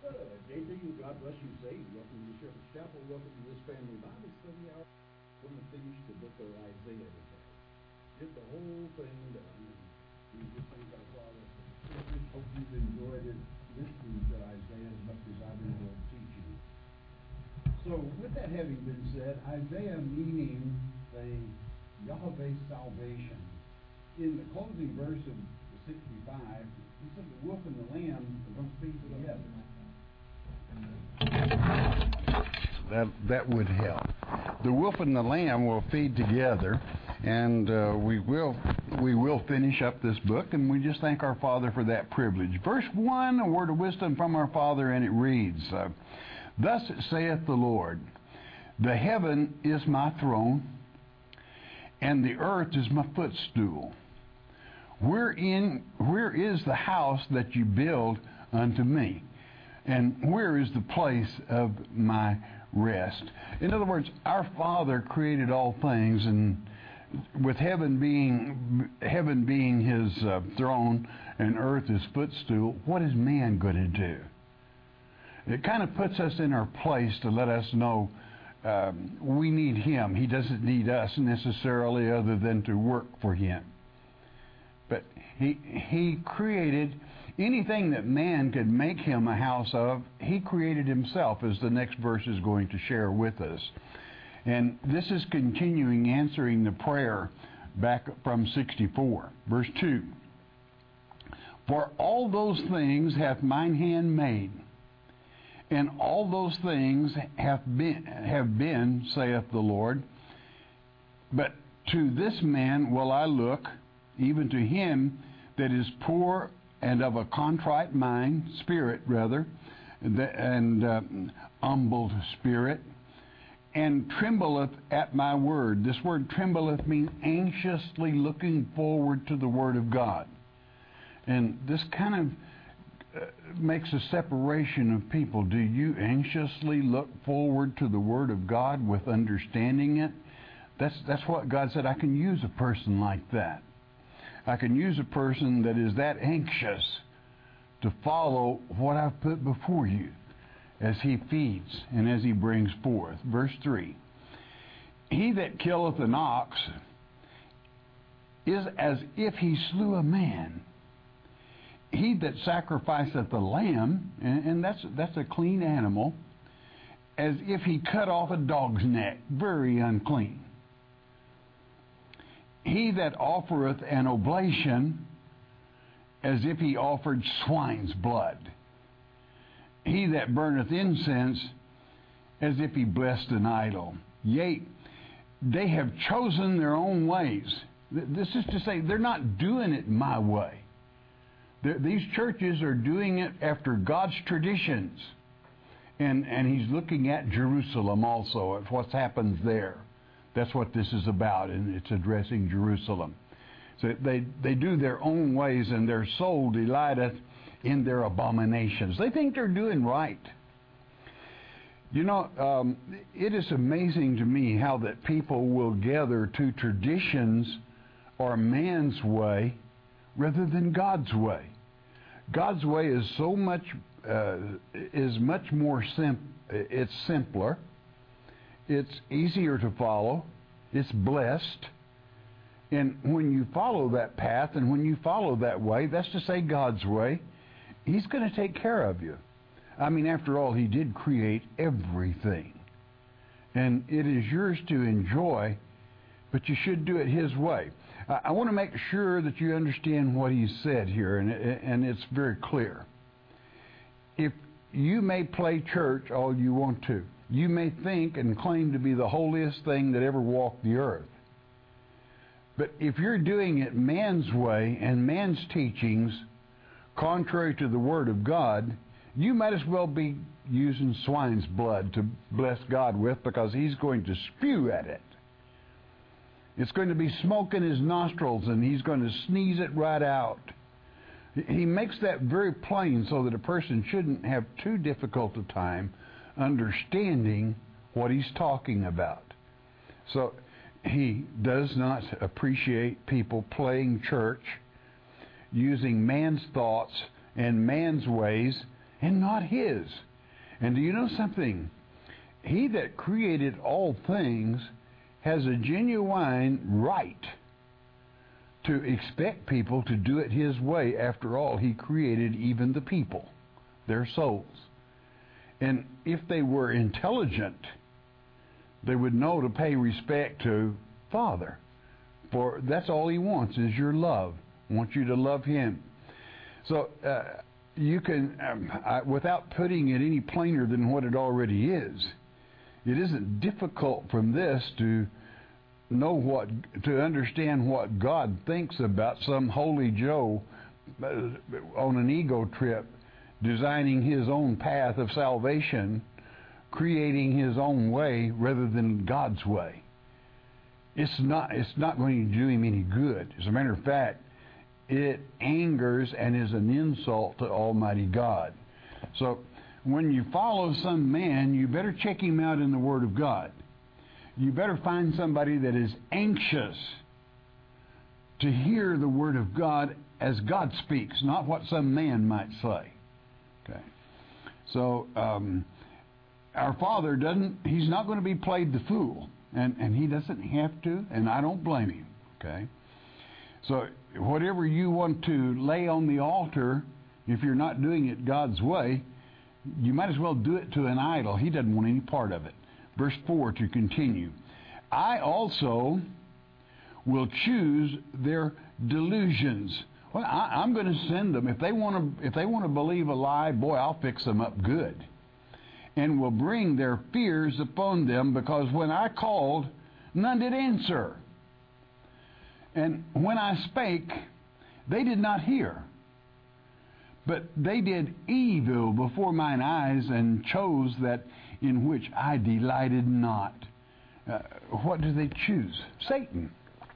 JP, God bless you, Sage. Welcome to the Shepherd's Chapel. Welcome to this family Bible study hour. We're going to finish the book of Isaiah today. Get the whole thing done. And we just thank our Father for the privilege. Hope you've enjoyed it, listening to Isaiah as much as I've enjoyed teaching. So, with that having been said, Isaiah meaning the Yahweh salvation. In the closing verse of 65, he said the wolf and the lamb are going to feed together. That would help. The wolf and the lamb will feed together, and we will finish up this book, and we just thank our Father for that privilege. Verse 1, a word of wisdom from our Father, and it reads, Thus saith the Lord, the heaven is my throne, and the earth is my footstool. Where is the house that you build unto me? And where is the place of my rest? In other words, our Father created all things, and with heaven being his throne and earth his footstool, what is man going to do? It kind of puts us in our place to let us know we need him. He doesn't need us necessarily, other than to work for him. But he created anything that man could make him a house of. He created himself, as the next verse is going to share with us. And this is continuing answering the prayer back from 64. Verse 2. For all those things hath mine hand made, and all those things have been, saith the Lord. But to this man will I look, even to him that is poor and of a contrite spirit, and humbled spirit, and trembleth at my word. This word trembleth means anxiously looking forward to the word of God. And this kind of makes a separation of people. Do you anxiously look forward to the word of God with understanding it? That's what God said. I can use a person like that. I can use a person that is that anxious to follow what I've put before you as he feeds and as he brings forth. Verse 3. He that killeth an ox is as if he slew a man. He that sacrificeth a lamb, and that's a clean animal, as if he cut off a dog's neck, very unclean. He that offereth an oblation, as if he offered swine's blood. He that burneth incense, as if he blessed an idol. Yea, they have chosen their own ways. This is to say, they're not doing it my way. These churches are doing it after God's traditions. And he's looking at Jerusalem also, at what happens there. That's what this is about, and it's addressing Jerusalem. So they do their own ways, and their soul delighteth in their abominations. They think they're doing right. You know, it is amazing to me how that people will gather to traditions or man's way rather than God's way. God's way is so much more it's simpler. It's easier to follow. It's blessed. And when you follow that path and when you follow that way, that's to say God's way, he's going to take care of you. I mean, after all, he did create everything. And it is yours to enjoy, but you should do it his way. I want to make sure that you understand what he said here, and it's very clear. If you may play church all you want to, you may think and claim to be the holiest thing that ever walked the earth. But if you're doing it man's way and man's teachings, contrary to the Word of God, you might as well be using swine's blood to bless God with, because he's going to spew at it. It's going to be smoke in his nostrils, and he's going to sneeze it right out. He makes that very plain so that a person shouldn't have too difficult a time understanding what he's talking about. So he does not appreciate people playing church, using man's thoughts and man's ways, and not his. And do you know something? He that created all things has a genuine right to expect people to do it his way. After all, he created even the people, their souls. And if they were intelligent, they would know to pay respect to Father. For that's all he wants is your love. He wants you to love him. So you can, without putting it any plainer than what it already is, it isn't difficult from this to know to understand what God thinks about some holy Joe on an ego trip, designing his own path of salvation, creating his own way rather than God's way. It's not going to do him any good. As a matter of fact, it angers and is an insult to Almighty God. So when you follow some man, you better check him out in the Word of God. You better find somebody that is anxious to hear the Word of God as God speaks, not what some man might say. Okay. So our Father he's not going to be played the fool, and he doesn't have to, and I don't blame him. Okay. So whatever you want to lay on the altar, if you're not doing it God's way, you might as well do it to an idol. He doesn't want any part of it. Verse 4 to continue. I also will choose their delusions. Well, I'm going to send them. If they want to believe a lie, boy, I'll fix them up good. And will bring their fears upon them, because when I called, none did answer. And when I spake, they did not hear. But they did evil before mine eyes, and chose that in which I delighted not. What do they choose? Satan.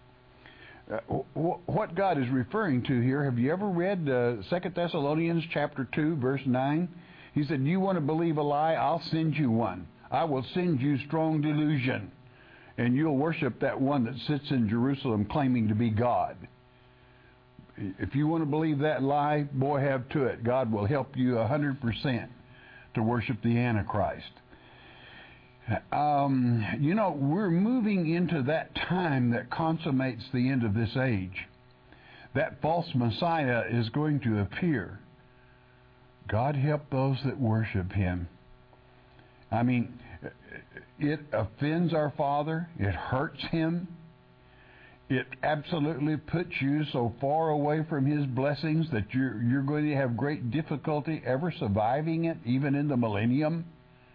What God is referring to here, have you ever read 2 Thessalonians chapter 2, verse 9? He said, you want to believe a lie? I'll send you one. I will send you strong delusion, and you'll worship that one that sits in Jerusalem claiming to be God. If you want to believe that lie, boy, have to it. God will help you 100% to worship the Antichrist. We're moving into that time that consummates the end of this age. That false Messiah is going to appear. God help those that worship him. I mean, it offends our Father. It hurts him. It absolutely puts you so far away from his blessings that you're going to have great difficulty ever surviving it, even in the millennium,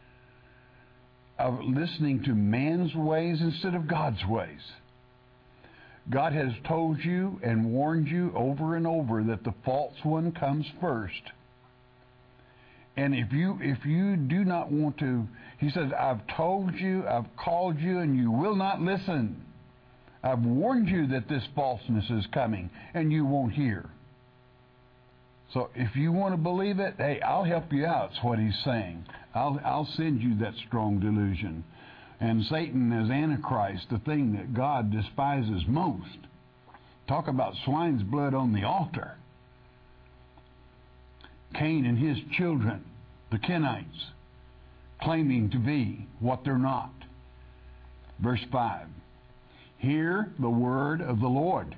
of listening to man's ways instead of God's ways. God has told you and warned you over and over that the false one comes first. And if you do not want to, he says, I've told you, I've called you, and you will not listen. I've warned you that this falseness is coming, and you won't hear. So if you want to believe it, hey, I'll help you out, is what he's saying. I'll send you that strong delusion. And Satan as Antichrist, the thing that God despises most. Talk about swine's blood on the altar. Cain and his children, the Kenites, claiming to be what they're not. Verse 5. Hear the word of the Lord.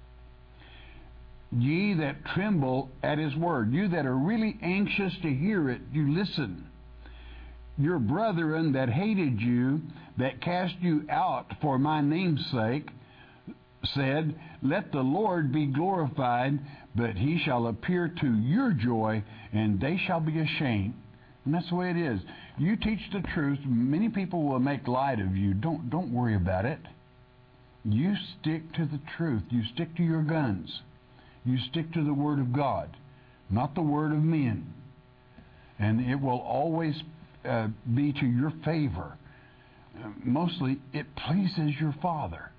Ye that tremble at his word. You that are really anxious to hear it, you listen. Your brethren that hated you, that cast you out for my name's sake, said, let the Lord be glorified, but he shall appear to your joy, and they shall be ashamed. And that's the way it is. You teach the truth, many people will make light of you. Don't worry about it. You stick to the truth. You stick to your guns. You stick to the Word of God, not the word of men. And it will always be to your favor. Mostly, it pleases your Father.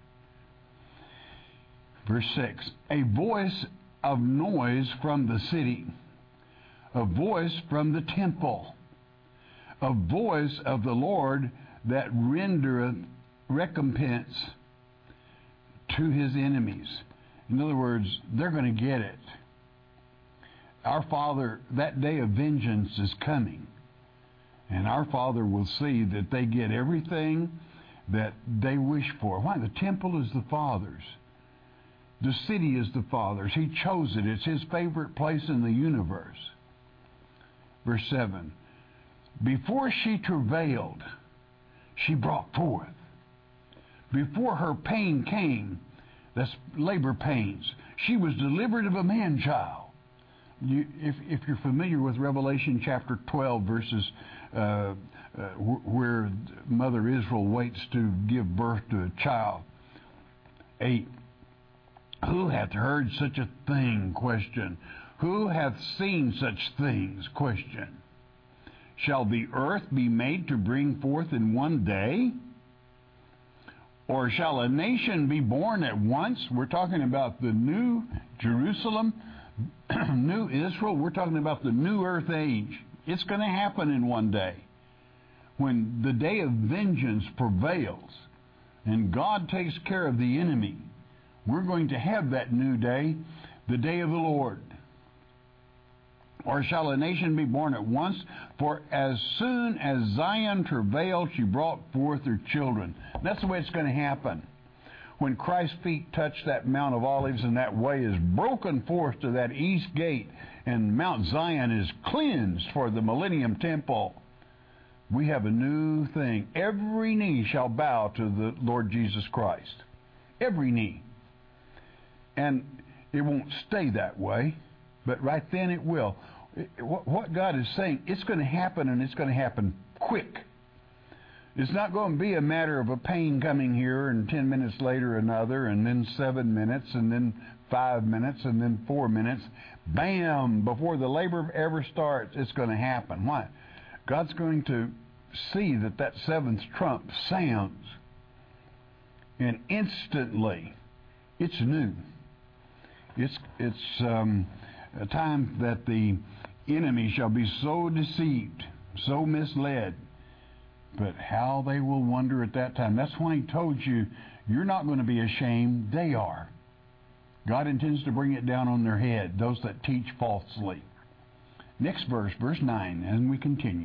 Verse 6, a voice of noise from the city, a voice from the temple, a voice of the Lord that rendereth recompense to his enemies. In other words, they're going to get it. our Father, that day of vengeance is coming. And our Father will see that they get everything that they wish for. Why? The temple is the Father's. The city is the Father's. He chose it. It's His favorite place in the universe. Verse 7. Before she travailed, she brought forth. Before her pain came, that's labor pains, she was delivered of a man-child. If you're familiar with Revelation chapter 12, verses where Mother Israel waits to give birth to a child. 8. Who hath heard such a thing? Question. Who hath seen such things? Question. Shall the earth be made to bring forth in one day? Or shall a nation be born at once? We're talking about the new Jerusalem, new Israel. We're talking about the new earth age. It's going to happen in one day. When the day of vengeance prevails and God takes care of the enemy, we're going to have that new day, the day of the Lord. Or shall a nation be born at once? For as soon as Zion travailed, she brought forth her children. That's the way it's going to happen. When Christ's feet touch that Mount of Olives and that way is broken forth to that east gate and Mount Zion is cleansed for the Millennium Temple, we have a new thing. Every knee shall bow to the Lord Jesus Christ. Every knee. And it won't stay that way, but right then it will. What God is saying, it's going to happen, and it's going to happen quick. It's not going to be a matter of a pain coming here and 10 minutes later another, and then 7 minutes, and then 5 minutes, and then 4 minutes. Bam! Before the labor ever starts, it's going to happen. Why? God's going to see that seventh trump sounds, and instantly it's new. It's a time that the enemy shall be so deceived, so misled. But how they will wonder at that time. That's why He told you, you're not going to be ashamed. They are. God intends to bring it down on their head, those that teach falsely. Next verse, verse 9, and we continue.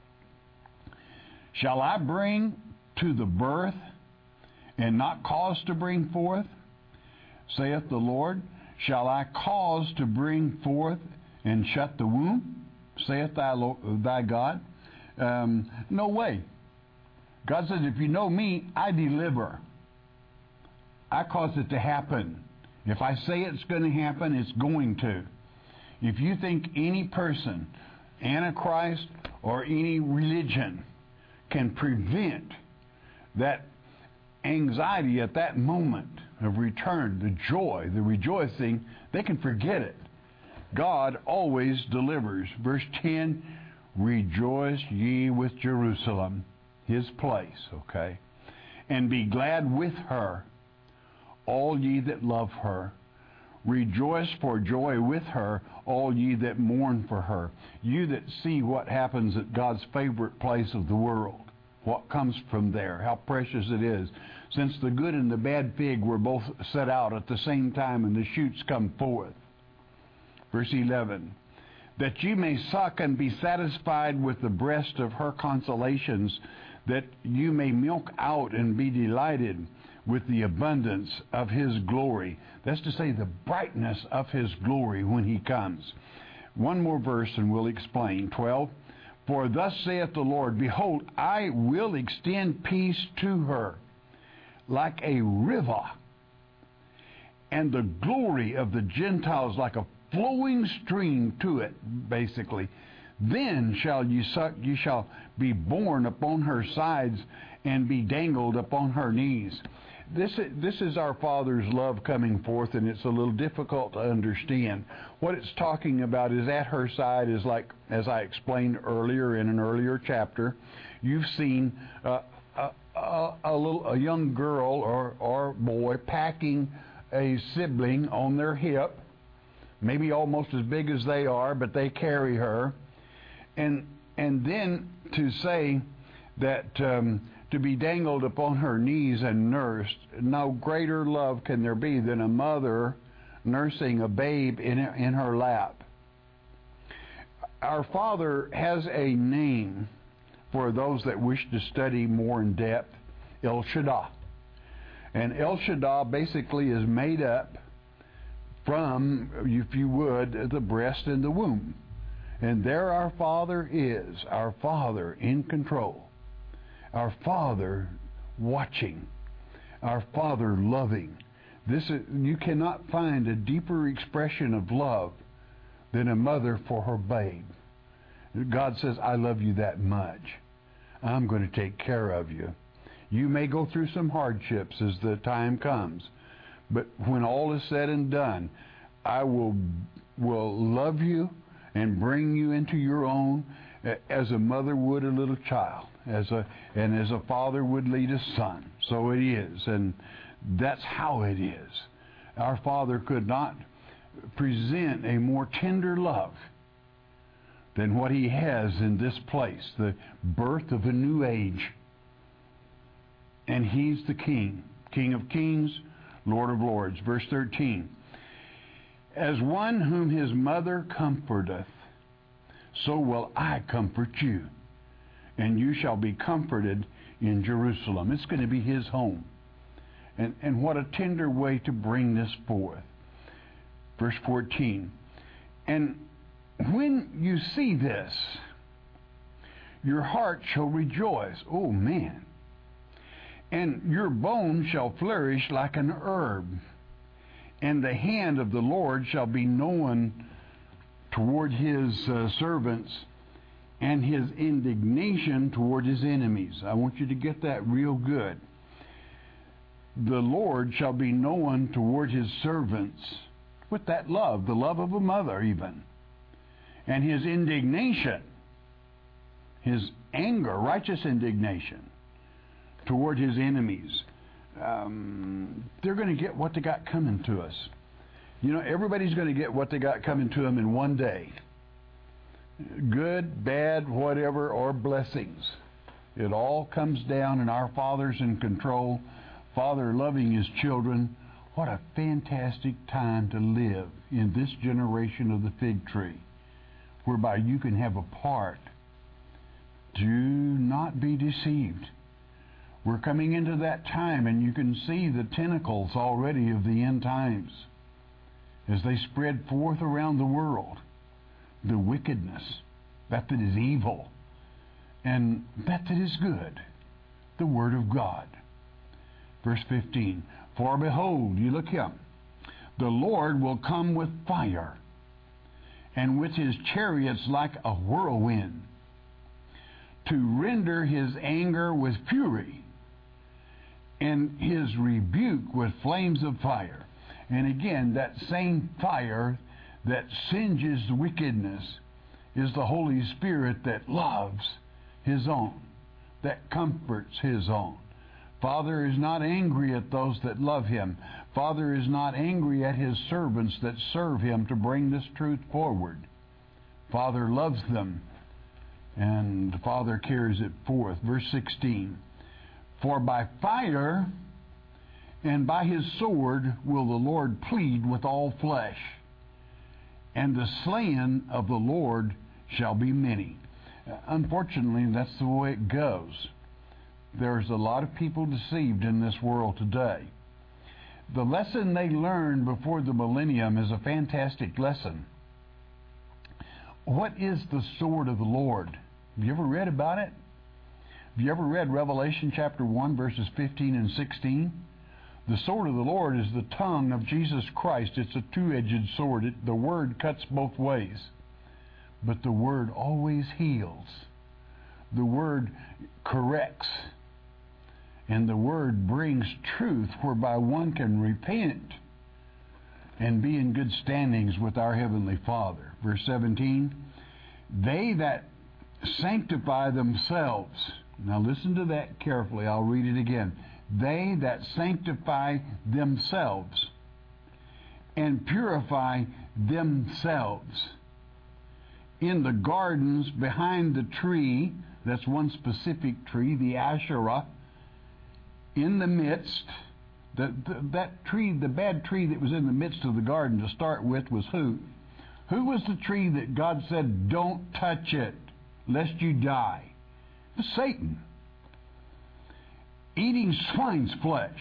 Shall I bring to the birth and not cause to bring forth? Saith the Lord. Shall I cause to bring forth and shut the womb? Saith thy God. No way. God says, if you know me, I deliver. I cause it to happen. If I say it's going to happen, it's going to. If you think any person, Antichrist, or any religion can prevent that anxiety at that moment of return, the joy, the rejoicing, they can forget it. God always delivers. Verse 10, rejoice ye with Jerusalem, His place, okay? And be glad with her, all ye that love her. Rejoice for joy with her, all ye that mourn for her. You that see what happens at God's favorite place of the world, what comes from there, how precious it is. Since the good and the bad fig were both set out at the same time and the shoots come forth. Verse 11, that ye may suck and be satisfied with the breast of her consolations, that you may milk out and be delighted with the abundance of His glory. That's to say, the brightness of His glory when He comes. One more verse and we'll explain. 12, for thus saith the Lord, behold, I will extend peace to her like a river, and the glory of the Gentiles like a flowing stream to it, basically. Then shall ye suck, ye shall be borne upon her sides and be dangled upon her knees. This is our Father's love coming forth, and it's a little difficult to understand. What it's talking about is at her side is like, as I explained earlier in an earlier chapter, you've seen a young girl or boy packing a sibling on their hip, maybe almost as big as they are, but they carry her. And then to say that to be dangled upon her knees and nursed, no greater love can there be than a mother nursing a babe in her lap. our Father has a name for those that wish to study more in depth, El Shaddai. And El Shaddai basically is made up from, if you would, the breast and the womb. And there our Father is, our Father in control, our Father watching, our Father loving. You cannot find a deeper expression of love than a mother for her babe. God says, I love you that much. I'm going to take care of you. You may go through some hardships as the time comes, but when all is said and done, I will love you and bring you into your own as a mother would a little child, and as a father would lead a son. So it is, and that's how it is. Our Father could not present a more tender love than what He has in this place, the birth of a new age. And He's the King, King of kings, Lord of lords. Verse 13, as one whom his mother comforteth, so will I comfort you, and you shall be comforted in Jerusalem. It's going to be His home. And what a tender way to bring this forth. Verse 14, and when you see this, your heart shall rejoice. Oh, man. And your bones shall flourish like an herb, and the hand of the Lord shall be known toward His servants, and His indignation toward His enemies. I want you to get that real good. The Lord shall be known toward His servants with that love, the love of a mother even. And His indignation, His anger, righteous indignation, toward His enemies. They're going to get what they got coming to us. You know, everybody's going to get what they got coming to them in one day. Good, bad, whatever, or blessings. It all comes down, and our Father's in control. Father loving His children. What a fantastic time to live in this generation of the fig tree, whereby you can have a part. Do not be deceived. We're coming into that time, and you can see the tentacles already of the end times as they spread forth around the world. The wickedness, that is evil, and that is good, the Word of God. Verse 15, for behold, you look here, the Lord will come with fire, and with His chariots like a whirlwind, to render His anger with fury, and His rebuke with flames of fire. And again, that same fire that singes wickedness is the Holy Spirit that loves His own, that comforts His own. Father is not angry at those that love Him. Father is not angry at His servants that serve Him to bring this truth forward. Father loves them, and the Father carries it forth. Verse 16, for by fire and by His sword will the Lord plead with all flesh, and the slain of the Lord shall be many. Unfortunately, that's the way it goes. There's a lot of people deceived in this world today. The lesson they learned before the millennium is a fantastic lesson. What is the sword of the Lord? Have you ever read about it? Have you ever read Revelation chapter 1, verses 15 and 16? The sword of the Lord is the tongue of Jesus Christ. It's a two-edged sword. The word cuts both ways. But the word always heals. The word corrects. And the word brings truth whereby one can repent and be in good standings with our Heavenly Father. Verse 17, they that sanctify themselves. Now listen to that carefully. I'll read it again. They that sanctify themselves and purify themselves in the gardens behind the tree, that's one specific tree, the Asherah, in the midst, that tree, the bad tree that was in the midst of the garden to start with was who? Who was the tree that God said, don't touch it, lest you die? It was Satan. Eating swine's flesh.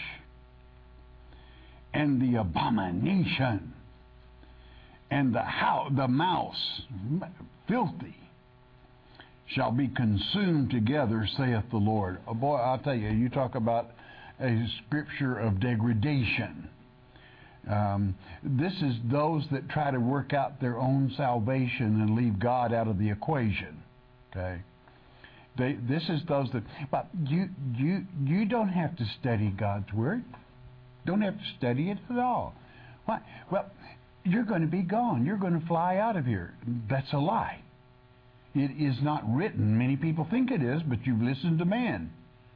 And the abomination. And the mouse, filthy, shall be consumed together, saith the Lord. Oh boy, I'll tell you, you talk about a scripture of degradation. This is those that try to work out their own salvation and leave God out of the equation. Okay, this is those that. But you don't have to study God's word. Don't have to study it at all. Why? Well, you're going to be gone. You're going to fly out of here. That's a lie. It is not written. Many people think it is, but you've listened to man.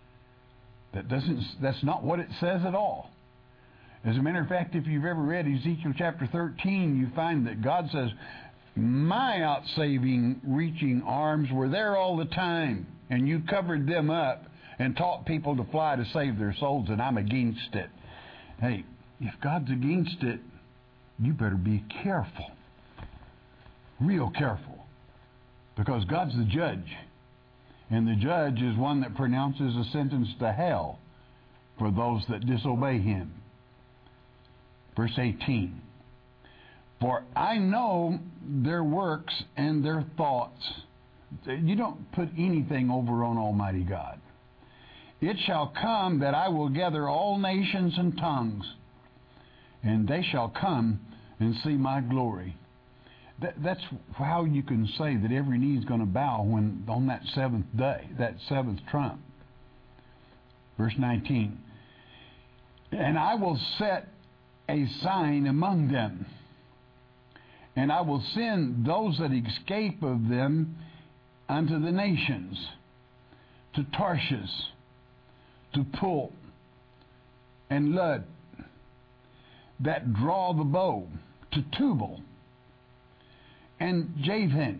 That's not what it says at all. As a matter of fact, if you've ever read Ezekiel chapter 13, you find that God says, my outsaving, reaching arms were there all the time, and you covered them up and taught people to fly to save their souls, and I'm against it. Hey, if God's against it, you better be careful. Real careful. Because God's the judge. And the judge is one that pronounces a sentence to hell for those that disobey him. Verse 18. For I know their works and their thoughts. You don't put anything over on Almighty God. It shall come that I will gather all nations and tongues, and they shall come and see my glory. That's how you can say that every knee is going to bow when on that seventh day, that seventh trump. Verse 19. And I will set a sign among them, and I will send those that escape of them unto the nations, to Tarshish, to Pul, and Lud, that draw the bow, to Tubal, and Javan,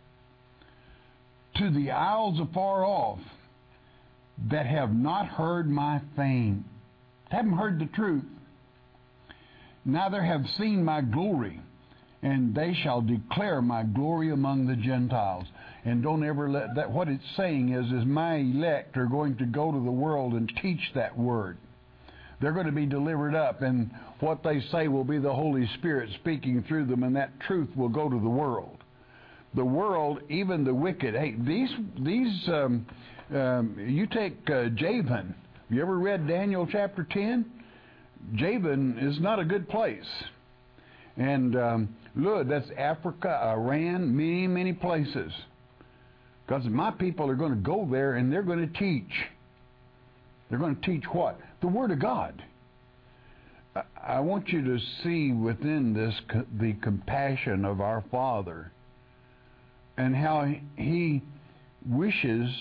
to the isles afar off, that have not heard my fame, haven't heard the truth, neither have seen my glory, and they shall declare my glory among the Gentiles. And don't ever let that, what it's saying is my elect are going to go to the world and teach that word. They're going to be delivered up, and what they say will be the Holy Spirit speaking through them, and that truth will go to the world. The world, even the wicked. Hey, you take Javan. Have you ever read Daniel chapter 10? Javan is not a good place. And Lud, that's Africa, Iran, many, many places. Because my people are going to go there and they're going to teach. They're going to teach what? The Word of God. I want you to see within this the compassion of our Father and how He wishes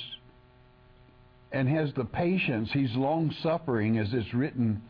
and has the patience. He's long-suffering, as it is written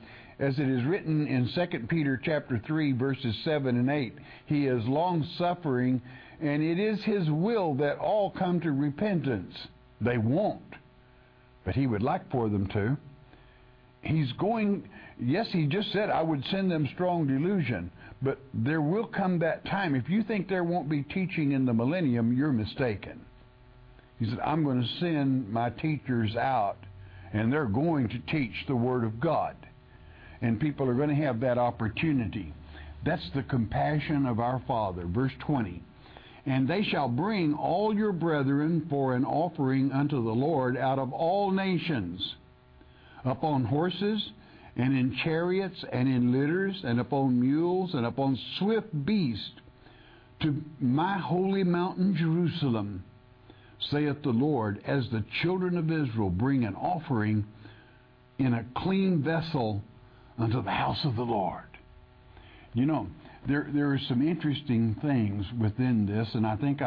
in 2 Peter chapter 3, verses 7 and 8. He is long-suffering, and it is His will that all come to repentance. They won't, but He would like for them to. He's going, yes, He just said, I would send them strong delusion, but there will come that time. If you think there won't be teaching in the millennium, you're mistaken. He said, I'm going to send my teachers out, and they're going to teach the Word of God. And people are going to have that opportunity. That's the compassion of our Father. Verse 20. And they shall bring all your brethren for an offering unto the Lord out of all nations, upon horses, and in chariots, and in litters, and upon mules, and upon swift beasts, to my holy mountain Jerusalem, saith the Lord, as the children of Israel bring an offering in a clean vessel unto the house of the Lord. You know, there are some interesting things within this, and I think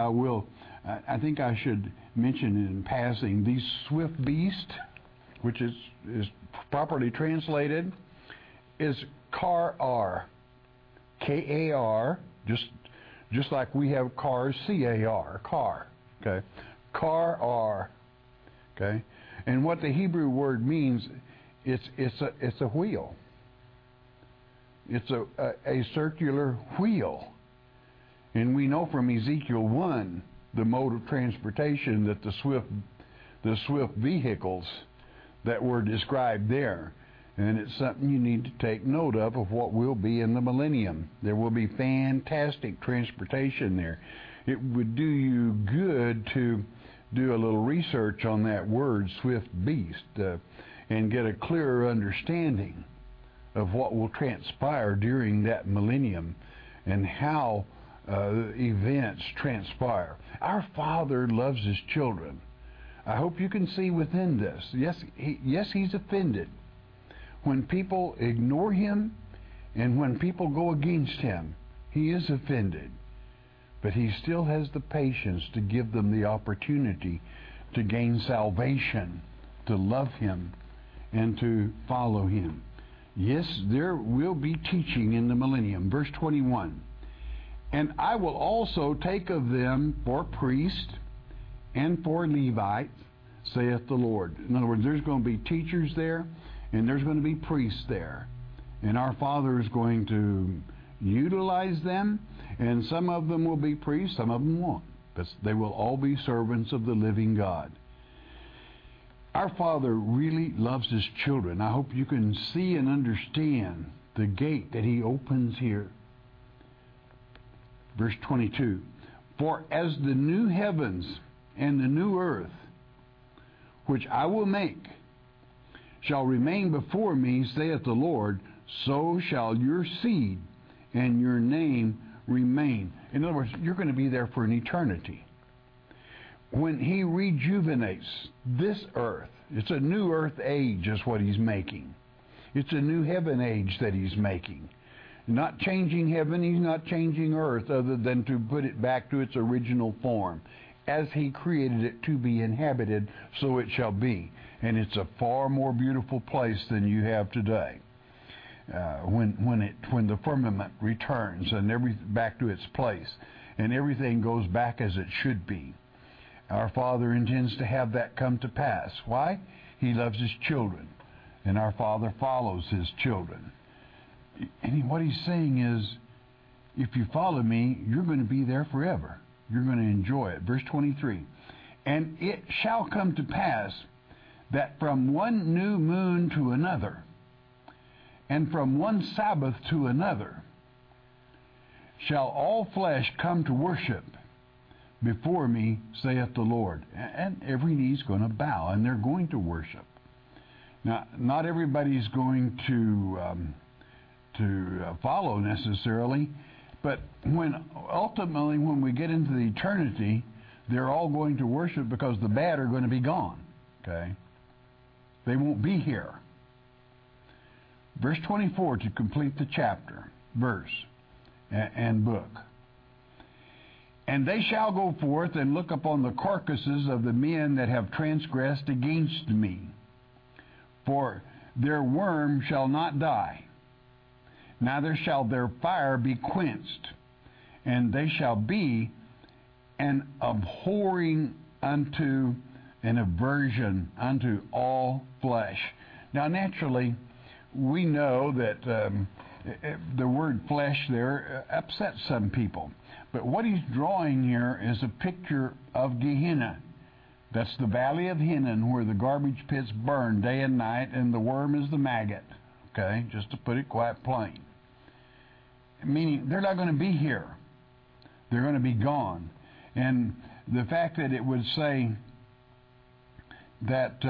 I should mention in passing these swift beasts, which is properly translated, is Kar, K-A-R, just like we have cars, C-A-R, car, okay, Kar, okay, and what the Hebrew word means, it's a wheel. It's a circular wheel. And we know from Ezekiel 1 the mode of transportation, that the swift vehicles that were described there. And it's something you need to take note of what will be in the millennium. There will be fantastic transportation there. It would do you good to do a little research on that word, swift beast, and get a clearer understanding of what will transpire during that millennium and how events transpire. Our Father loves His children. I hope you can see within this. Yes, He's offended when people ignore Him and when people go against Him. He is offended. But He still has the patience to give them the opportunity to gain salvation, to love Him, and to follow Him. Yes, there will be teaching in the millennium. Verse 21. And I will also take of them for priests and for Levites, saith the Lord. In other words, there's going to be teachers there, and there's going to be priests there. And our Father is going to utilize them, and some of them will be priests, some of them won't. But they will all be servants of the living God. Our Father really loves His children. I hope you can see and understand the gate that He opens here. Verse 22, for as the new heavens and the new earth, which I will make, shall remain before me, saith the Lord, so shall your seed and your name remain. In other words, you're going to be there for an eternity. When He rejuvenates this earth, it's a new earth age is what He's making. It's a new heaven age that He's making. Not changing heaven, He's not changing earth, other than to put it back to its original form. As He created it to be inhabited, so it shall be. And it's a far more beautiful place than you have today. When the firmament returns and back to its place, and everything goes back as it should be. Our Father intends to have that come to pass. Why? He loves His children, and our Father follows His children. And what He's saying is, if you follow me, you're going to be there forever. You're going to enjoy it. Verse 23, and it shall come to pass that from one new moon to another, and from one Sabbath to another, shall all flesh come to worship before me, saith the Lord. And every knee's going to bow, and they're going to worship. Now, not everybody's going to follow necessarily, but ultimately when we get into the eternity, they're all going to worship because the bad are going to be gone. Okay? They won't be here. Verse 24 to complete the chapter, verse and book. And they shall go forth and look upon the carcasses of the men that have transgressed against me. For their worm shall not die, neither shall their fire be quenched, and they shall be an abhorring unto an aversion unto all flesh. Now, naturally, we know that the word flesh there upsets some people. But what he's drawing here is a picture of Gehenna. That's the valley of Hinnom, where the garbage pits burn day and night, and the worm is the maggot. Okay, just to put it quite plain. Meaning, they're not going to be here. They're going to be gone. And the fact that it would say that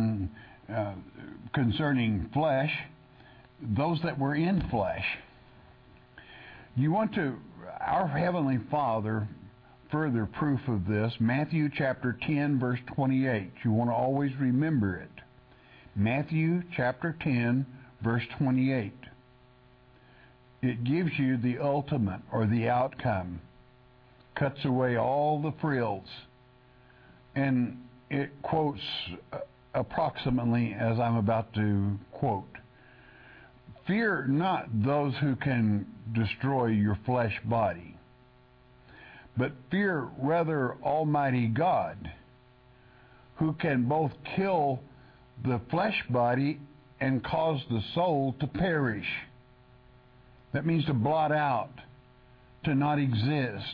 concerning flesh, those that were in flesh, you want to, our Heavenly Father, further proof of this, Matthew chapter 10, verse 28. You want to always remember it. Matthew chapter 10, verse 28. It gives you the ultimate, or the outcome. Cuts away all the frills. And it quotes approximately as I'm about to quote. Fear not those who can destroy your flesh body, but fear rather Almighty God, who can both kill the flesh body and cause the soul to perish. That means to blot out, to not exist.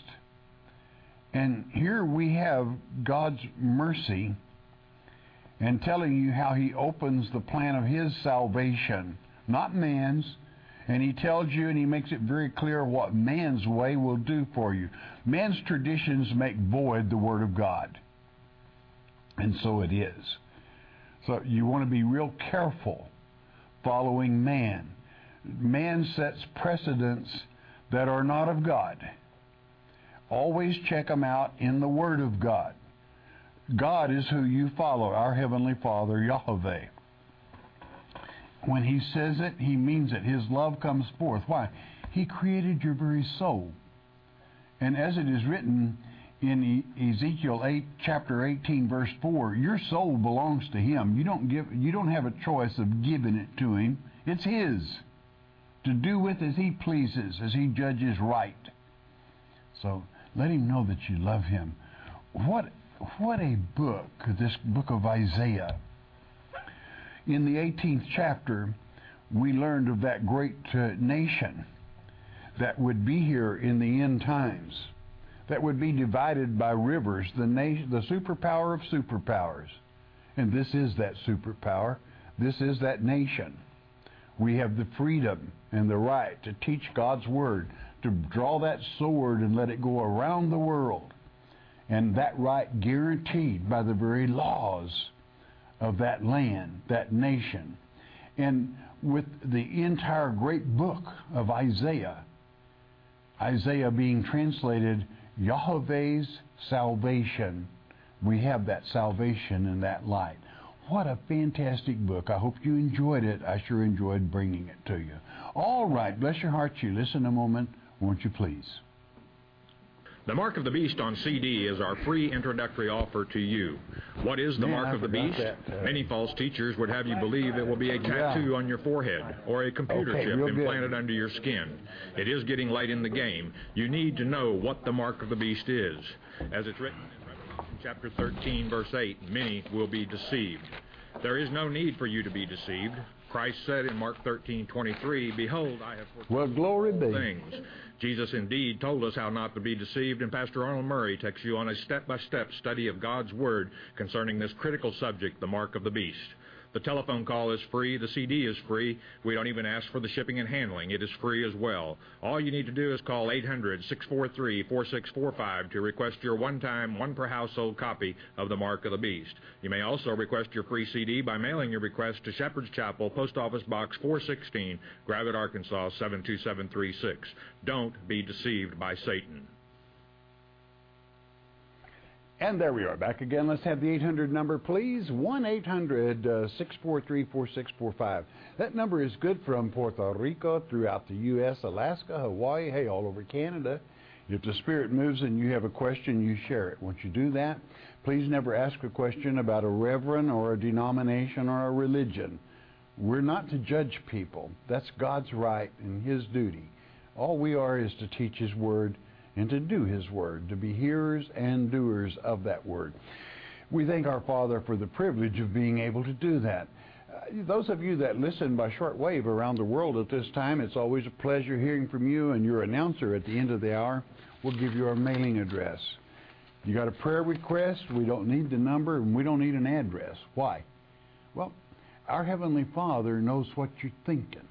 And here we have God's mercy and telling you how He opens the plan of His salvation, not man's. And He tells you and He makes it very clear what man's way will do for you. Man's traditions make void the Word of God. And so it is. So you want to be real careful following man. Man sets precedents that are not of God. Always check them out in the Word of God. God is who you follow, our Heavenly Father, Yahweh. When He says it, He means it. His love comes forth. Why? He created your very soul. And as it is written in Ezekiel 8, chapter 18, verse 4, your soul belongs to Him. You don't have a choice of giving it to Him. It's His, to do with as He pleases, as He judges right. So let Him know that you love Him. What a book, this book of Isaiah. In the 18th chapter, we learned of that great nation that would be here in the end times, that would be divided by rivers, the superpower of superpowers. And this is that superpower. This is that nation. We have the freedom and the right to teach God's Word, to draw that sword and let it go around the world. And that right guaranteed by the very laws of that land, that nation. And with the entire great book of Isaiah, Isaiah being translated Yahweh's salvation, we have that salvation in that light. What a fantastic book. I hope you enjoyed it. I sure enjoyed bringing it to you. All right, bless your heart. You listen a moment, won't you please? The Mark of the Beast on CD is our free introductory offer to you. What is the Mark of the Beast? Many false teachers would have you believe it will be a tattoo on your forehead or a computer chip implanted under your skin. It is getting late in the game. You need to know what the Mark of the Beast is. As it's written in Revelation chapter 13, verse 8, many will be deceived. There is no need for you to be deceived. Christ said in Mark 13:23, behold, I have foretold glory be. things. Jesus indeed told us how not to be deceived, and Pastor Arnold Murray takes you on a step-by-step study of God's Word concerning this critical subject, the Mark of the Beast. The telephone call is free. The CD is free. We don't even ask for the shipping and handling. It is free as well. All you need to do is call 800-643-4645 to request your one-time, one-per-household copy of the Mark of the Beast. You may also request your free CD by mailing your request to Shepherd's Chapel, Post Office Box 416, Gravette, Arkansas 72736. Don't be deceived by Satan. And there we are, back again. Let's have the 800 number, please. 1-800-643-4645. That number is good from Puerto Rico, throughout the U.S., Alaska, Hawaii, hey, all over Canada. If the Spirit moves and you have a question, you share it. Once you do that, please never ask a question about a reverend or a denomination or a religion. We're not to judge people. That's God's right and His duty. All we are is to teach His Word and to do His Word, to be hearers and doers of that Word. We thank our Father for the privilege of being able to do that. Those of you that listen by shortwave around the world at this time, it's always a pleasure hearing from you, and your announcer at the end of the hour will give you our mailing address. You got a prayer request, we don't need the number, and we don't need an address. Why? Well, our Heavenly Father knows what you're thinking.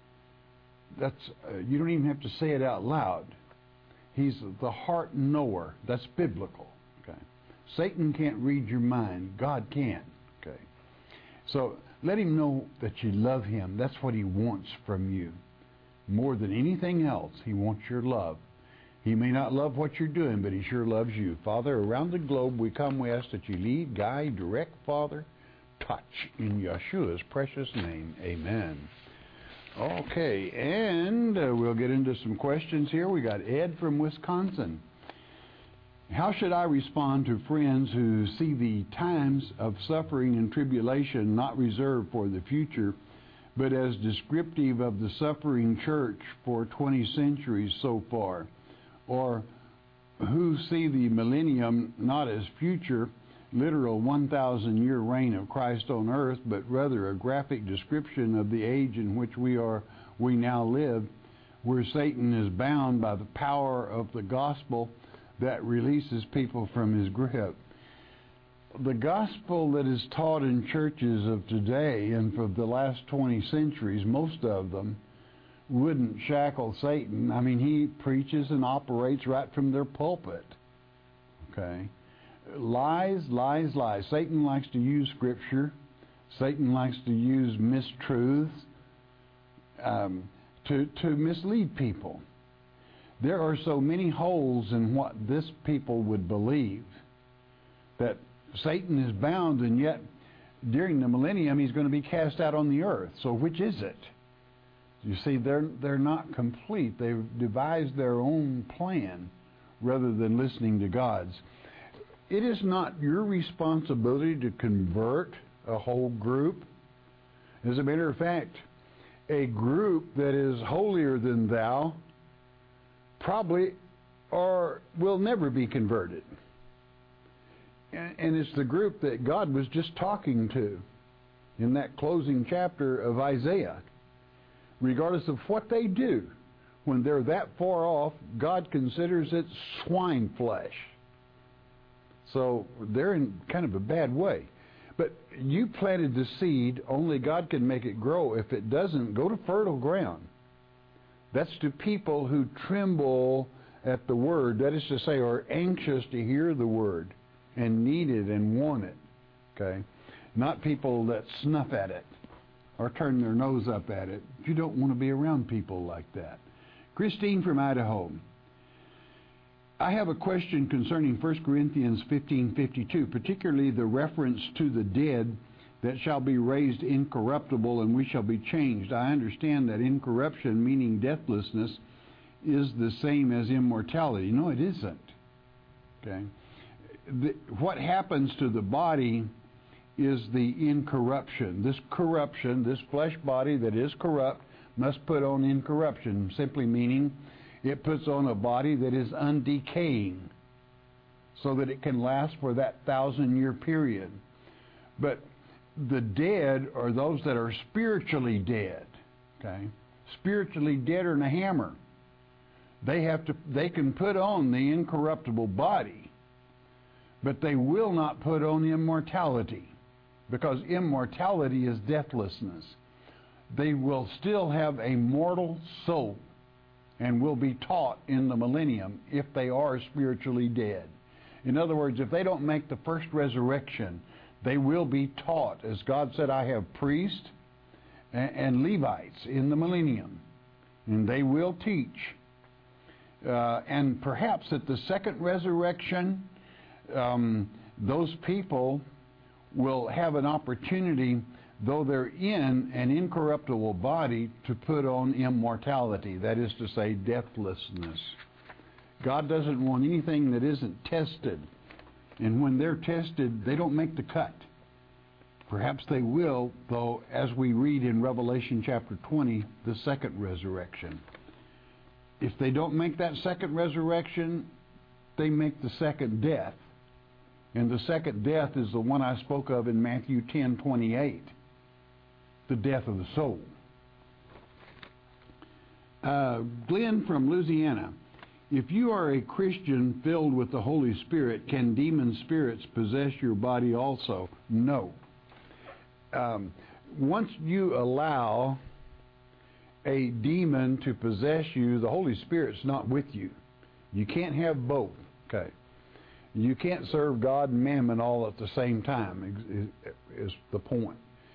You don't even have to say it out loud. He's the heart knower. That's biblical. Okay. Satan can't read your mind. God can. Okay. So let him know that you love him. That's what he wants from you. More than anything else, he wants your love. He may not love what you're doing, but he sure loves you. Father, around the globe we come, we ask that you lead, guide, direct, Father, touch. In Yeshua's precious name, amen. Okay, and we'll get into some questions here. We got Ed from Wisconsin. How should I respond to friends who see the times of suffering and tribulation not reserved for the future, but as descriptive of the suffering church for 20 centuries so far? Or who see the millennium not as future, literal 1,000-year reign of Christ on earth, but rather a graphic description of the age in which we now live, where Satan is bound by the power of the gospel that releases people from his grip. The gospel that is taught in churches of today and for the last 20 centuries, most of them wouldn't shackle Satan. I mean, he preaches and operates right from their pulpit. Okay? Lies, lies, lies. Satan likes to use Scripture. Satan likes to use mistruths to mislead people. There are so many holes in what this people would believe that Satan is bound, and yet during the millennium he's going to be cast out on the earth. So which is it? You see, they're not complete. They've devised their own plan rather than listening to God's. It is not your responsibility to convert a whole group. As a matter of fact, a group that is holier than thou probably or will never be converted. And it's the group that God was just talking to in that closing chapter of Isaiah. Regardless of what they do, when they're that far off, God considers it swine flesh. So they're in kind of a bad way. But you planted the seed, only God can make it grow. If it doesn't, go to fertile ground. That's to people who tremble at the word. That is to say, are anxious to hear the word and need it and want it. Okay? Not people that snuff at it or turn their nose up at it. You don't want to be around people like that. Christine from Idaho. I have a question concerning 1 Corinthians 15:52, particularly the reference to the dead that shall be raised incorruptible and we shall be changed. I understand that incorruption, meaning deathlessness, is the same as immortality. No, it isn't. Okay? What happens to the body is the incorruption. This corruption, this flesh body that is corrupt, must put on incorruption, simply meaning it puts on a body that is undecaying so that it can last for that 1,000-year period. But the dead are those that are spiritually dead. Okay? Spiritually dead are in a hammer. They can put on the incorruptible body, but they will not put on immortality, because immortality is deathlessness. They will still have a mortal soul and will be taught in the millennium if they are spiritually dead. In other words, if they don't make the first resurrection, they will be taught. As God said, I have priests and Levites in the millennium, and they will teach. And perhaps at the second resurrection, those people will have an opportunity, though they're in an incorruptible body, to put on immortality, that is to say, deathlessness. God doesn't want anything that isn't tested. And when they're tested, they don't make the cut. Perhaps they will, though, as we read in Revelation chapter 20, the second resurrection. If they don't make that second resurrection, they make the second death. And the second death is the one I spoke of in Matthew 10:28, the death of the soul. Glenn from Louisiana. If you are a Christian filled with the Holy Spirit, can demon spirits possess your body also? No. Once you allow a demon to possess you, the Holy Spirit's not with you. You can't have both. Okay. You can't serve God and mammon all at the same time, is the point.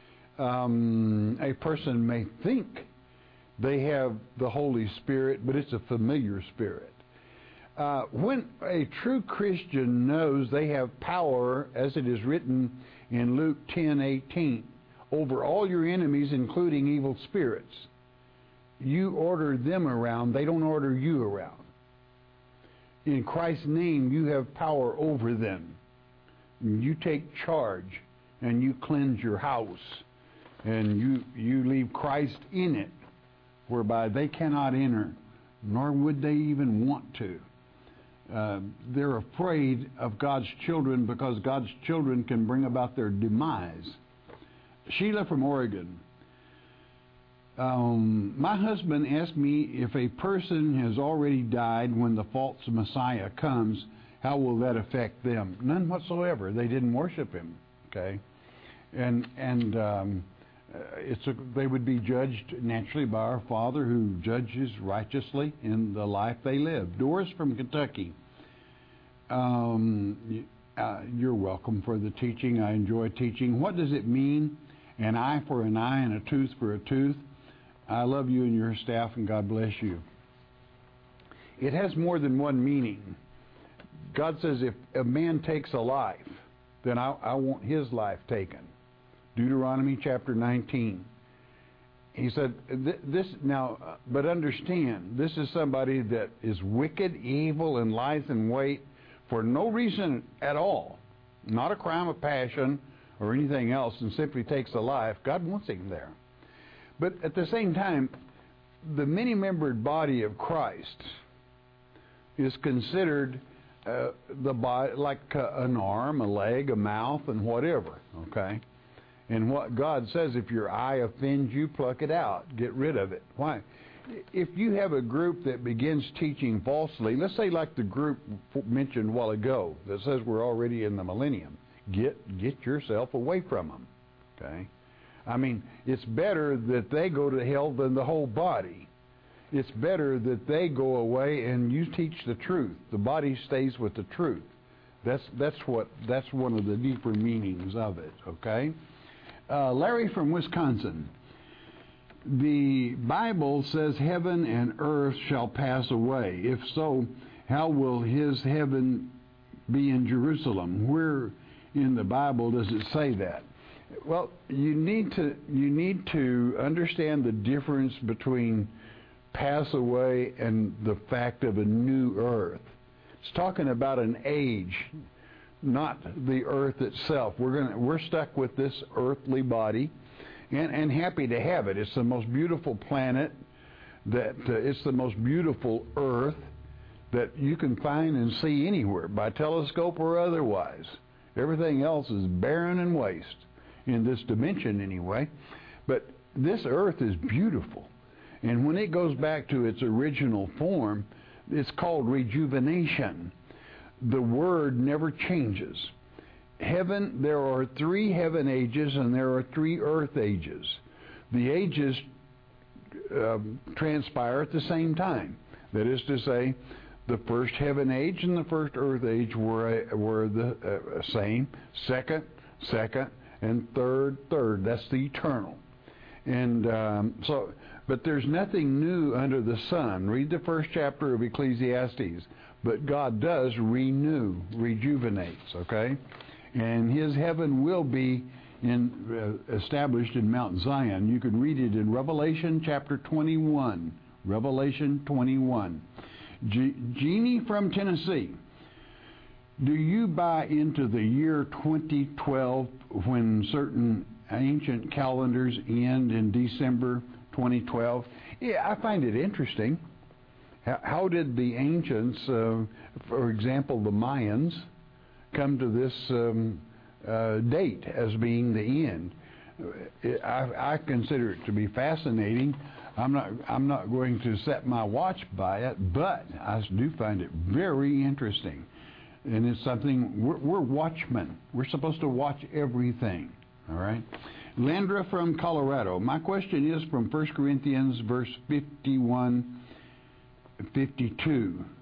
A person may think they have the Holy Spirit, but it's a familiar spirit. When a true Christian knows they have power, as it is written in Luke 10:18, over all your enemies, including evil spirits, you order them around, they don't order you around. In Christ's name, you have power over them. You take charge, and you cleanse your house, and you leave Christ in it, whereby they cannot enter, nor would they even want to. They're afraid of God's children because God's children can bring about their demise. Sheila from Oregon. My husband asked me if a person has already died when the false Messiah comes, how will that affect them? None whatsoever. They didn't worship him. Okay, and they would be judged naturally by our Father who judges righteously in the life they live. Doris from Kentucky. You're welcome for the teaching. I enjoy teaching. What does it mean? An eye for an eye and a tooth for a tooth. I love you and your staff, and God bless you. It has more than one meaning. God says if a man takes a life, then I want his life taken. Deuteronomy chapter 19. He said, but understand, this is somebody that is wicked, evil, and lies in wait for no reason at all, not a crime of passion or anything else, and simply takes a life. God wants him there. But at the same time, the many-membered body of Christ is considered the body, like an arm, a leg, a mouth, and whatever, okay? And what God says, if your eye offends you, pluck it out. Get rid of it. Why? If you have a group that begins teaching falsely, let's say like the group mentioned a while ago that says we're already in the millennium, get yourself away from them, okay? I mean, it's better that they go to hell than the whole body. It's better that they go away and you teach the truth. The body stays with the truth. That's one of the deeper meanings of it, okay? Larry from Wisconsin. The Bible says heaven and earth shall pass away. If so, how will his heaven be in Jerusalem? Where in the Bible does it say that? Well, you need to understand the difference between pass away and the fact of a new earth. It's talking about an age, not the earth itself. We're stuck with this earthly body, and happy to have it. It's the most beautiful planet. It's the most beautiful earth that you can find and see anywhere, by telescope or otherwise. Everything else is barren and waste, in this dimension anyway. But this earth is beautiful. And when it goes back to its original form, it's called rejuvenation. The word never changes. Heaven, there are 3 heaven ages and there are 3 earth ages. The ages transpire at the same time. That is to say, the first heaven age and the first earth age were the same. Second, and third. That's the eternal. And but there's nothing new under the sun. Read the first chapter of Ecclesiastes. But God does renew, rejuvenates, okay? And his heaven will be established in Mount Zion. You can read it in Revelation chapter 21. Revelation 21. Jeannie from Tennessee. Do you buy into the year 2012 when certain ancient calendars end in December 2012? Yeah, I find it interesting. How did the ancients, for example, the Mayans, come to this date as being the end? I consider it to be fascinating. I'm not going to set my watch by it, but I do find it very interesting. And it's something, we're watchmen. We're supposed to watch everything, all right? Landra from Colorado. My question is from 1 Corinthians verse 51, 52.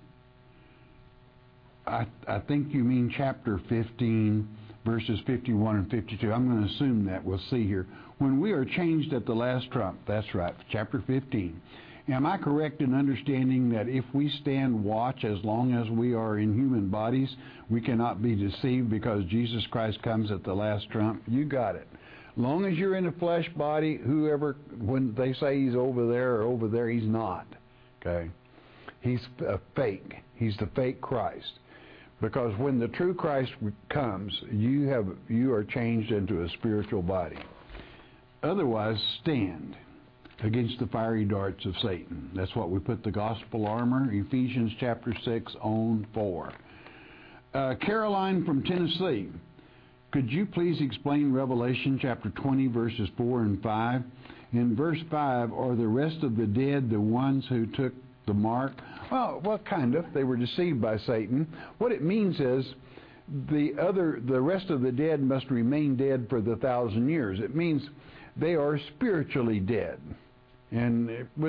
I think you mean chapter 15, verses 51 and 52. I'm going to assume that. We'll see here. When we are changed at the last trump, that's right, chapter 15. Am I correct in understanding that if we stand watch as long as we are in human bodies, we cannot be deceived because Jesus Christ comes at the last trump? You got it. Long as you're in a flesh body, when they say he's over there or over there, he's not. Okay? He's a fake. He's the fake Christ. Because when the true Christ comes, you are changed into a spiritual body. Otherwise, stand against the fiery darts of Satan. That's what we put the gospel armor, Ephesians chapter 6, on for. Caroline from Tennessee, could you please explain Revelation chapter 20, verses 4 and 5? in verse 5, are the rest of the dead the ones who took the mark? Well, kind of. They were deceived by Satan. What it means is the rest of the dead must remain dead for the 1,000 years. It means they are spiritually dead. And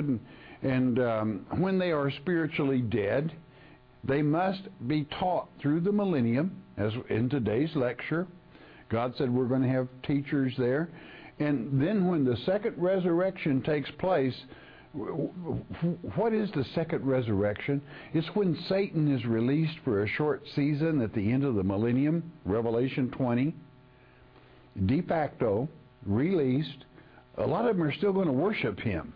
when they are spiritually dead, they must be taught through the millennium, as in today's lecture. God said we're going to have teachers there. And then when the second resurrection takes place, what is the second resurrection? It's when Satan is released for a short season at the end of the millennium, Revelation 20, de facto, released. A lot of them are still going to worship him.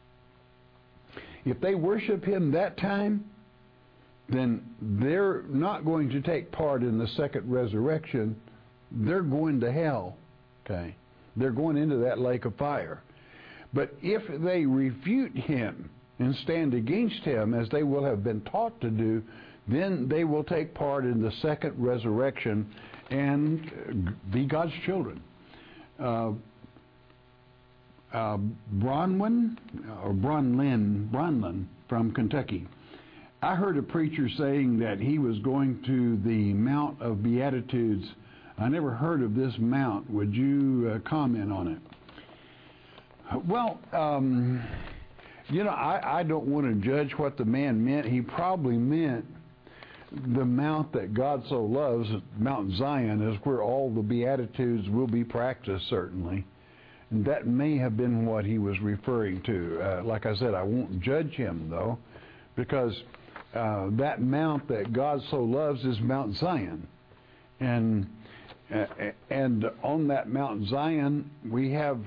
If they worship him that time, then they're not going to take part in the second resurrection. They're going to hell. Okay? They're going into that lake of fire. But if they refute him and stand against him, as they will have been taught to do, then they will take part in the second resurrection and be God's children. Bronwyn from Kentucky. I heard a preacher saying that he was going to the Mount of Beatitudes. I never heard of this mount. Would you comment on it? Well, I don't want to judge what the man meant. He probably meant the mount that God so loves, Mount Zion, is where all the Beatitudes will be practiced, certainly. And that may have been what he was referring to. Like I said, I won't judge him, though, because that mount that God so loves is Mount Zion. And on that Mount Zion, we have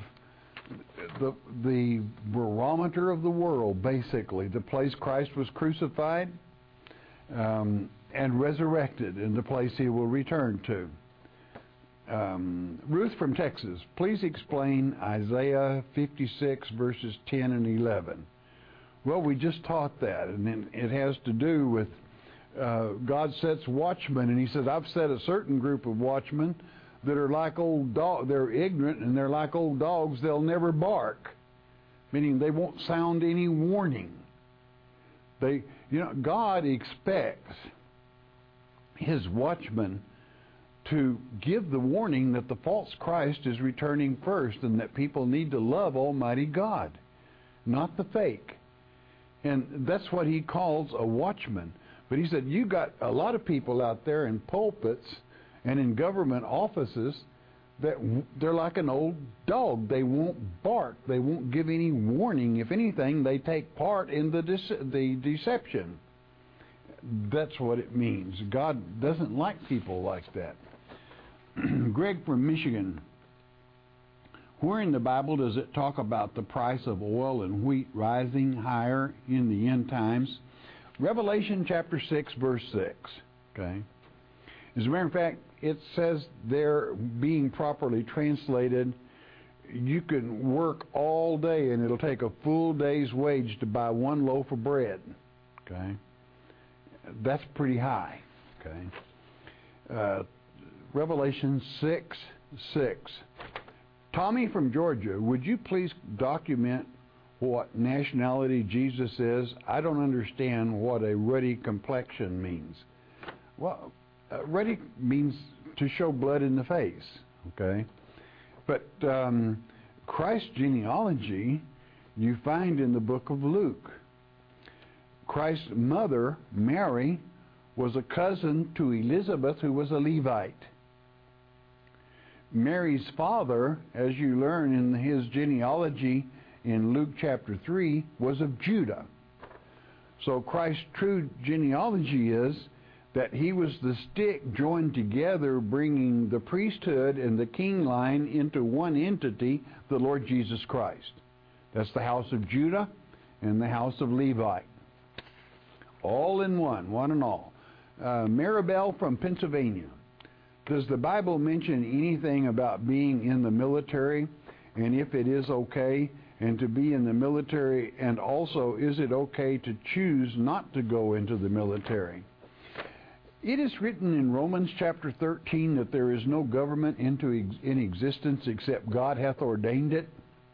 the barometer of the world, basically, the place Christ was crucified and resurrected, and the place he will return to. Ruth from Texas, please explain Isaiah 56 verses 10 and 11. Well, we just taught that, and it has to do with God sets watchmen, and he says, I've set a certain group of watchmen that are like old dogs. They're ignorant, and they're like old dogs. They'll never bark, meaning they won't sound any warning. God expects his watchmen to give the warning that the false Christ is returning first, and that people need to love Almighty God, not the fake. And that's what he calls a watchman. But he said, you got a lot of people out there in pulpits and in government offices that they're like an old dog. They won't bark. They won't give any warning. If anything, they take part in the deception. That's what it means. God doesn't like people like that. Greg from Michigan. Where in the Bible does it talk about the price of oil and wheat rising higher in the end times? Revelation chapter 6, verse 6. Okay. As a matter of fact, it says there, being properly translated, you can work all day and it'll take a full day's wage to buy one loaf of bread. Okay. That's pretty high. Okay. Revelation 6, 6. Tommy from Georgia, would you please document what nationality Jesus is? I don't understand what a ruddy complexion means. Well, ruddy means to show blood in the face, okay? But Christ's genealogy you find in the book of Luke. Christ's mother, Mary, was a cousin to Elizabeth, who was a Levite. Mary's father, as you learn in his genealogy in Luke chapter 3, was of Judah. So Christ's true genealogy is that he was the stick joined together, bringing the priesthood and the king line into one entity, the Lord Jesus Christ. That's the house of Judah and the house of Levi. All in one and all. Maribel from Pennsylvania. Does the Bible mention anything about being in the military, and if it is okay, and to be in the military, and also is it okay to choose not to go into the military? It is written in Romans chapter 13 that there is no government in existence except God hath ordained it,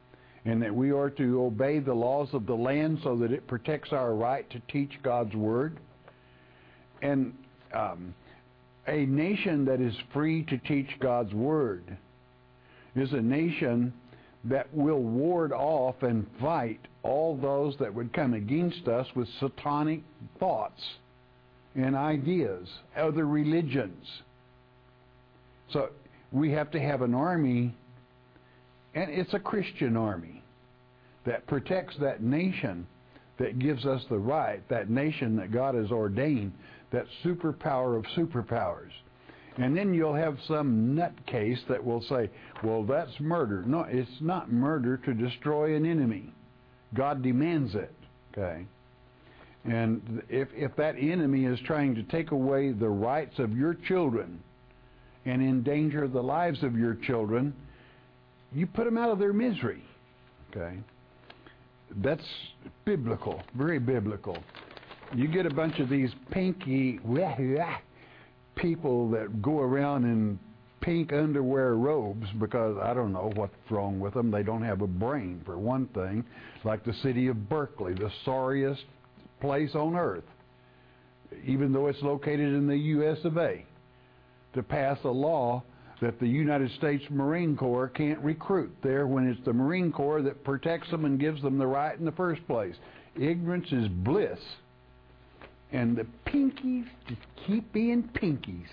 and that we are to obey the laws of the land so that it protects our right to teach God's Word. And a nation that is free to teach God's Word is a nation that will ward off and fight all those that would come against us with satanic thoughts and ideas, other religions. So we have to have an army, and it's a Christian army, that protects that nation, that gives us the right, that nation that God has ordained, that superpower of superpowers. And then you'll have some nutcase that will say, well, that's murder. No, it's not murder to destroy an enemy. God demands it, okay? And if that enemy is trying to take away the rights of your children and endanger the lives of your children, you put them out of their misery, okay? That's biblical, very biblical. You get a bunch of these pinky people that go around in pink underwear robes because I don't know what's wrong with them. They don't have a brain, for one thing, like the city of Berkeley, the sorriest place on earth, even though it's located in the U.S. of A., to pass a law that the United States Marine Corps can't recruit there when it's the Marine Corps that protects them and gives them the right in the first place. Ignorance is bliss. And the pinkies just keep being pinkies.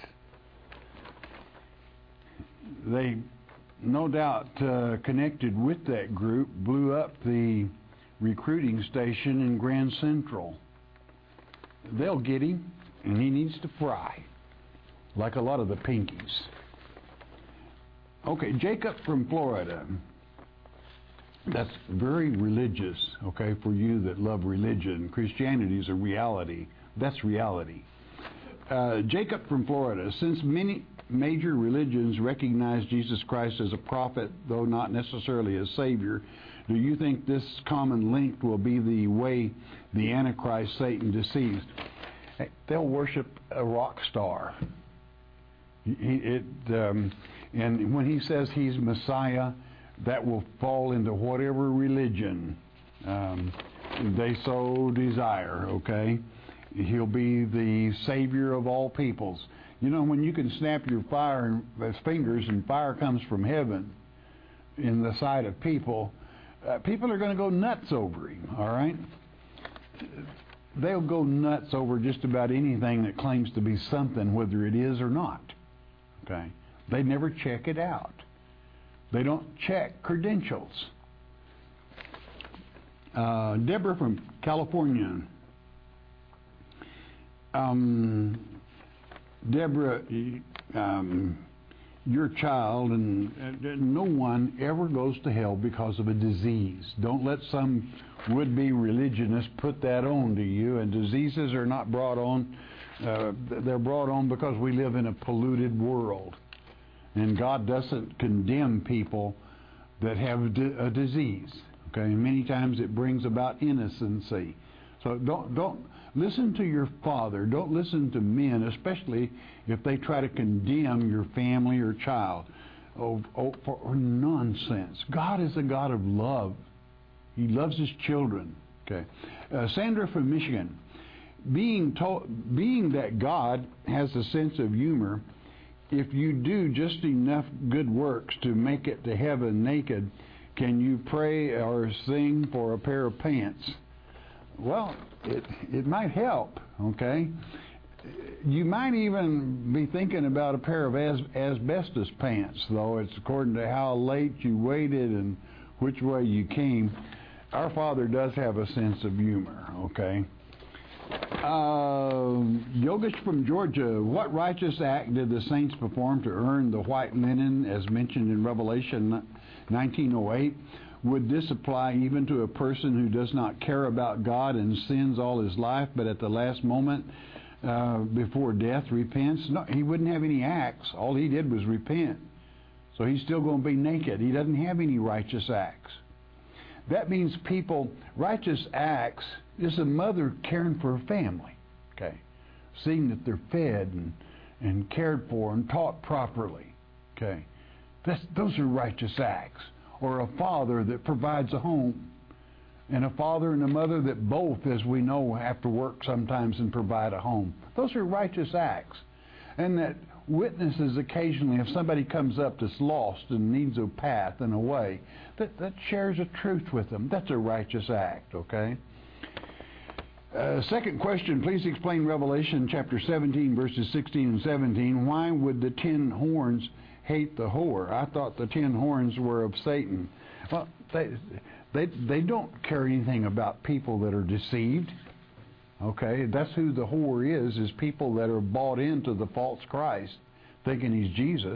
They, no doubt, connected with that group, blew up the recruiting station in Grand Central. They'll get him, and he needs to fry, like a lot of the pinkies. Okay, Jacob from Florida. That's very religious, okay, for you that love religion. Christianity is a reality. That's reality. Jacob from Florida. Since many major religions recognize Jesus Christ as a prophet, though not necessarily as Savior, do you think this common link will be the way the Antichrist, Satan, deceives? They'll worship a rock star. And when he says he's Messiah, that will fall into whatever religion they so desire, okay? He'll be the Savior of all peoples. You know, when you can snap your fingers and fire comes from heaven in the sight of people, people are going to go nuts over him, all right? They'll go nuts over just about anything that claims to be something, whether it is or not, okay? They never check it out. They don't check credentials. Deborah from California. Deborah, your child, and no one ever goes to hell because of a disease. Don't let some would-be religionist put that on to you. And diseases are not brought on. They're brought on because we live in a polluted world. And God doesn't condemn people that have a disease. Okay, many times it brings about innocency. So don't listen to your father. Don't listen to men, especially if they try to condemn your family or child. For nonsense. God is a God of love. He loves His children. Okay, Sandra from Michigan. Being that God has a sense of humor, if you do just enough good works to make it to heaven naked, can you pray or sing for a pair of pants? Well, it might help, okay? You might even be thinking about a pair of asbestos pants, though. It's according to how late you waited and which way you came. Our Father does have a sense of humor, okay? Yogesh from Georgia. What righteous act did the saints perform to earn the white linen as mentioned in Revelation 19:08? Would this apply even to a person who does not care about God and sins all his life, but at the last moment before death repents? No, he wouldn't have any acts. All he did was repent. So he's still going to be naked. He doesn't have any righteous acts. That means righteous acts is a mother caring for her family, okay? Seeing that they're fed and cared for and taught properly, okay? Those are righteous acts. or a father that provides a home, and a father and a mother that both, as we know, have to work sometimes and provide a home. Those are righteous acts. And that witnesses occasionally, if somebody comes up that's lost and needs a path and a way, that shares a truth with them. That's a righteous act, okay? Second question, please explain Revelation chapter 17, verses 16 and 17. Why would the 10 horns hate the whore? I thought the 10 horns were of Satan. Well, they don't care anything about people that are deceived. Okay, that's who the whore is people that are bought into the false Christ, thinking he's Jesus.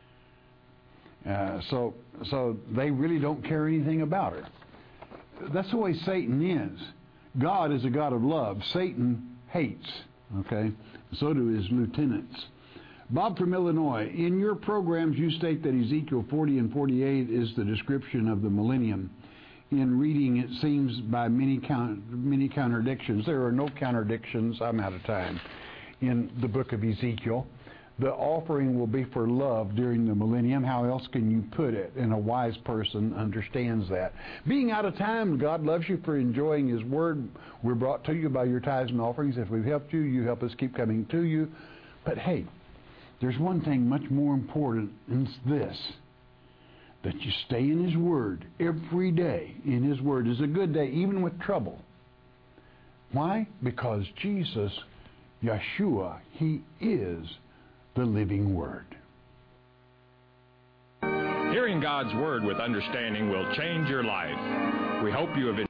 So they really don't care anything about her. That's the way Satan is. God is a God of love. Satan hates. Okay, so do his lieutenants. Bob from Illinois, in your programs you state that Ezekiel 40 and 48 is the description of the millennium. In reading, it seems by many contradictions. There are no contradictions. I'm out of time. In the book of Ezekiel, the offering will be for love during the millennium. How else can you put it? And a wise person understands that. Being out of time, God loves you for enjoying His Word. We're brought to you by your tithes and offerings. If we've helped you, you help us keep coming to you. But hey, there's one thing much more important, and it's this: that you stay in His Word every day. In His Word is a good day, even with trouble. Why? Because Jesus, Yeshua, He is the living Word. Hearing God's Word with understanding will change your life. We hope you have